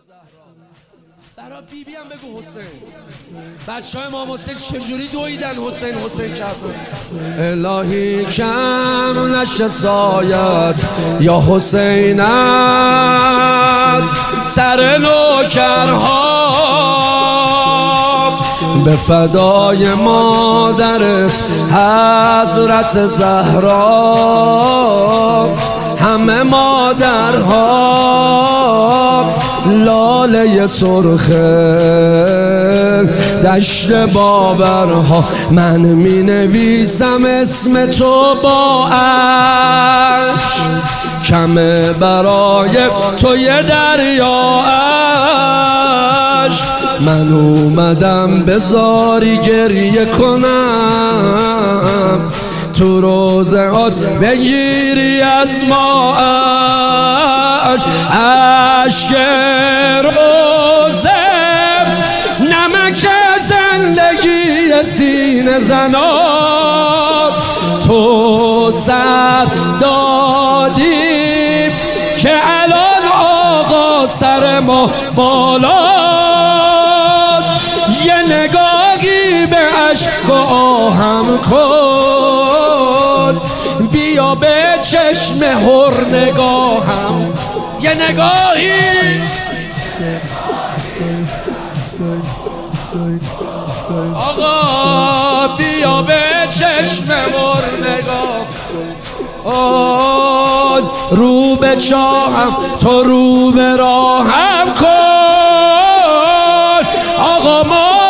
برا بیبی هم بگو حسین. بچه های امام حسین چجوری دویدن حسین کردن. الهی کم نشه سایت یا حسین از سر نوکرها، به فدای مادرت حضرت زهرا. همه مادرها لاله سرخ دشت باورها، من می نویسم اسم تو با عشق، کمه برای تو یه دریا عشق. من اومدم بذاری گریه کنم، تو روزهات بگیری از ما عشق روزه، نمک زندگی سینه زنات. تو سر دادی که الان آقا سر ما بالاست، یه نگاهی به عشق و آهم کن، بیا به چشم هر نگاهم یه نگاهی. آقا بیا به چشم هر نگاه، رو به چاهم تو رو به راهم کن. آقا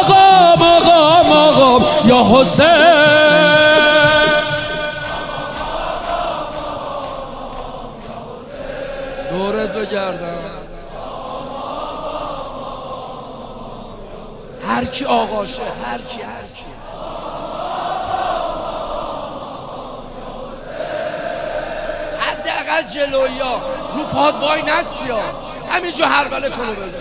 مقام یا حسین، دورت بگردم هر کی آقاشه، هر کی حداقل جلویا رو پاد وای نسیا، همینجا هربله کنو بده.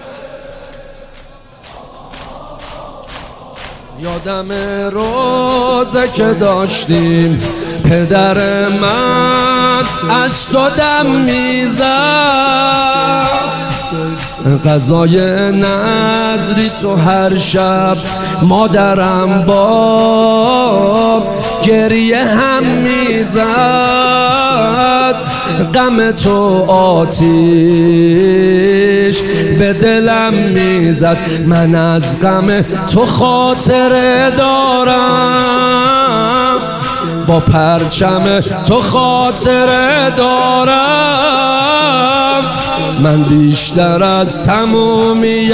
یادم روزه که داشتیم پدر من از تو دم میزد، غذای نظری تو هر شب مادرم با گریه هم میزد. غم تو آتیش به دلم میزد، من از غم تو خاطره دارم، با پرچم تو خاطره دارم. من بیشتر از تمومی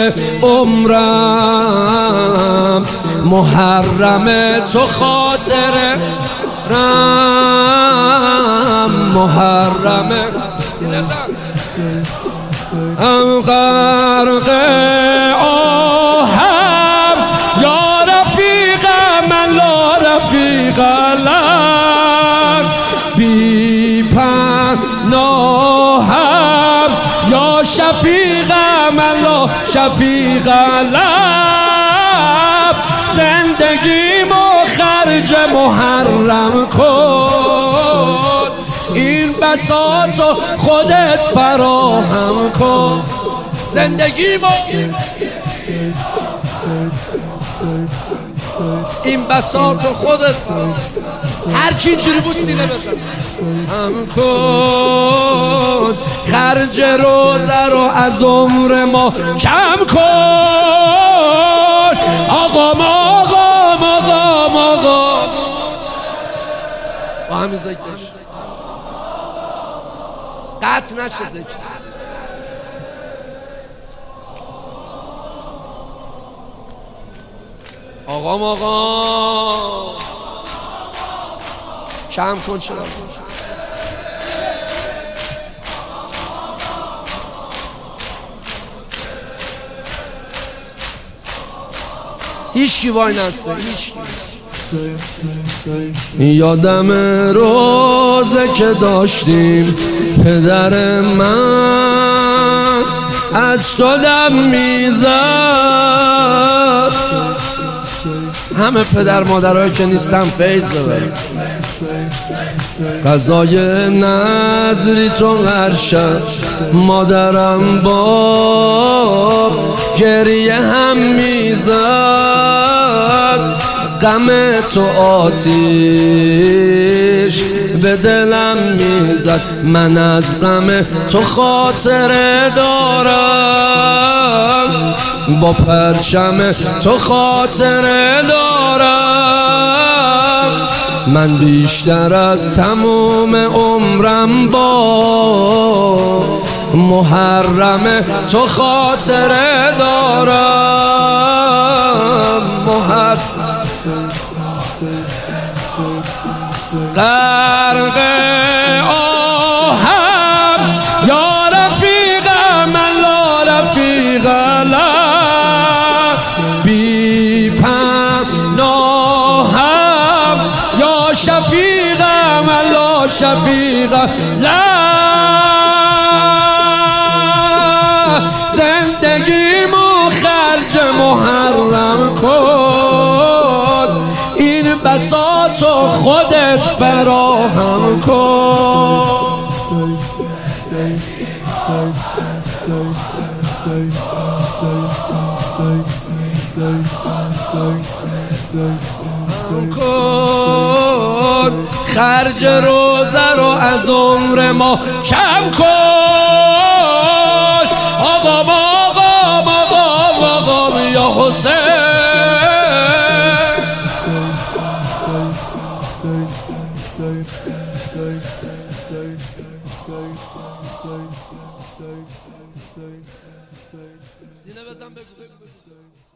عمرم محرم تو خاطره محرم. ام غرق آهم یا رفیق من لا رفیق لک، بی پناهم یا شفیق من لا شفیق لک. زندگیمو خرج محرم کن، این بساطو خودت فراهم کن. زندگیمو این بساطو خودت هر چی اینجوری بود سینه بزن هم کن. خرج روزه رو از عمر ما کم کن. آقا با همین ذکر قطع نشه ذکر. آقا کم کن چرا هیچ کی وای نسته، هیچ کی. یادم روزه که داشتیم پدر من از تو دم میزد. همه پدر مادرهایی که نیستم فیض ببرید. غذای نظری تو هر شب مادرم با گریه هم میزد، غم تو آتیش به دلم میزد. من از غم تو خاطره دارم، با پرچم تو خاطره دارم. من بیشتر از تموم عمرم با محرم تو خاطره دارم. غرق آهم یا رفیقم لا رفیق له، بی پناهم یا شفیقم لا شفیق له. زندگیمو خرج محرم کن، این بساطو خودت فراهم کن. خرج روزه رو از عمر ما کم کن. آقام آقام آقام آقام یا حسین. سینه بزن بگو.